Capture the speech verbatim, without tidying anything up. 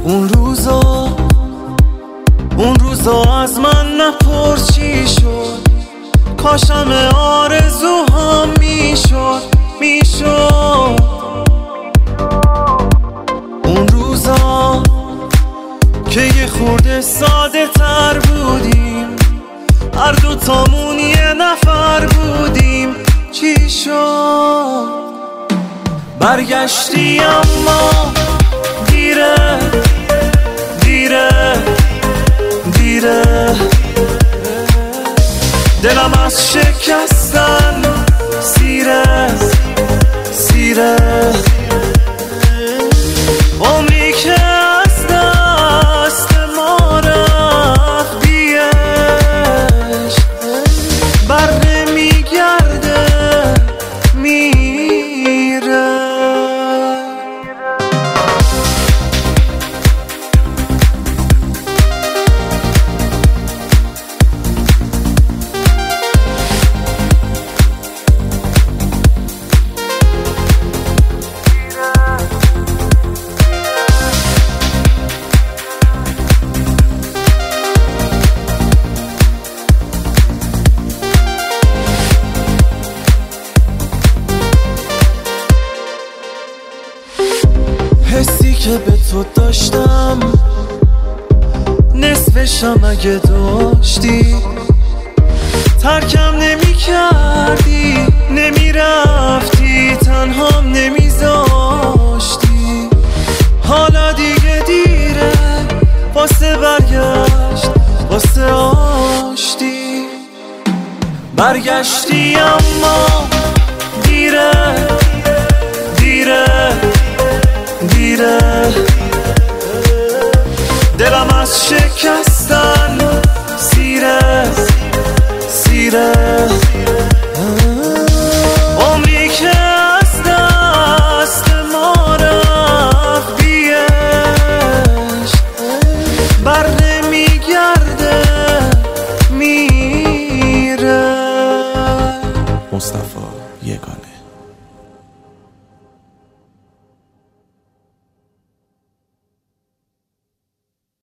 اون روزا اون روزا از من نپرس چی شد، کاشم آرزوهام میشد میشد اون روزا که یه خورده ساده تر بودیم، هر دو تامون یه نفر بودیم. چی شد؟ برگشتی اما دیره دیره دیره، دلم از شکستن سیره سیره، عمری که از دست ما رفت بیش بر نمیگرده میره. حسی که به تو داشتم نصفشم اگه داشتی، ترکم نمی کردی نمی رفتی، تنهام نمی زاشتی. حالا دیگه دیره واسه برگشت واسه آشتی، برگشتی اما دیره دیره دیره، دلم از شکستن سیره سیره.